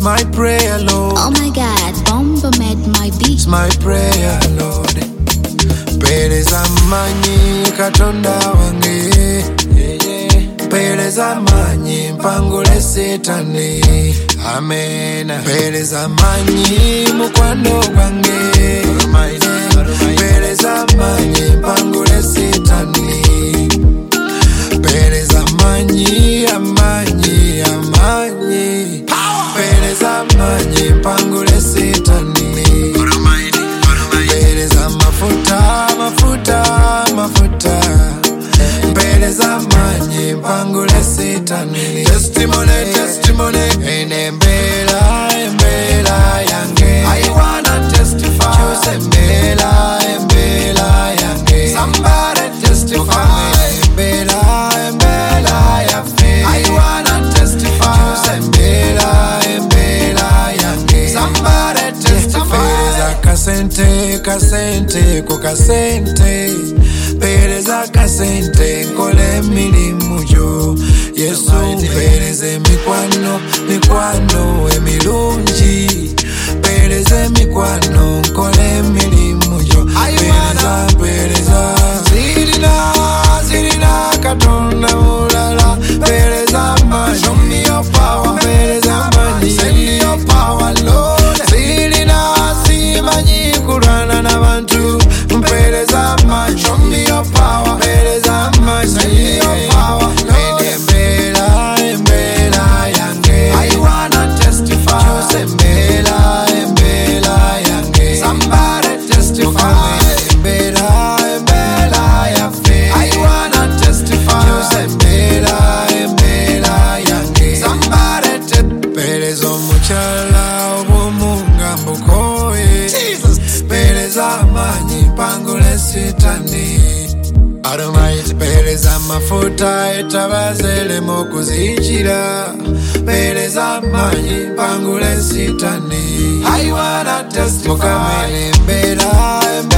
my prayer, Lord. Oh my God, Bomba made my beat. It's my prayer, Lord. Pereza manyi katonda wange. Pereza manyi mpangule Satani. Amen. Pereza manyi mukwano wange. Pereza manyi mpangule Satani. Pereza manyi amanyi amanyi. Pereza manyi mpangule Satani. Pereza mafuta mafuta mafuta. Pereza manyi mpangule Satani. Testimony testimony. Enembela embela yange. I wanna testify. Choose embela embela yange. Somebody testify. Embela embela yange. I wanna testify. Choose embela embela yange. Somebody testify. Pereza kasente kasente ko kasente. Pereza kasente nkole emirimu gyo. Yesu pereza emikwano mikwano emirungi. Pereza emikwano nkole emirimu gyo. Pereza pereza zirina katonda mulala. Pereza manyi. Show me your power. Pereza manyi. Send me your power, Lord. Zirina simanyi kurwana n'abantu. Pereza manyi. Show me your power. Pereza manyi. Send me your power, Lord. Embela embela yange. I wanna testify. Choose embela embela yange. Somebody testify. Embela embela yange. I wanna testify. Choose embela embela yange. Somebody pereza omukyala obumunga mbukoye. Pereza manyi mpangule Satani. Almighty. Pereza mafuta etabazele mokuzijira. Pereza manyi mpangule Satani. I wanna testify. Mukamene embela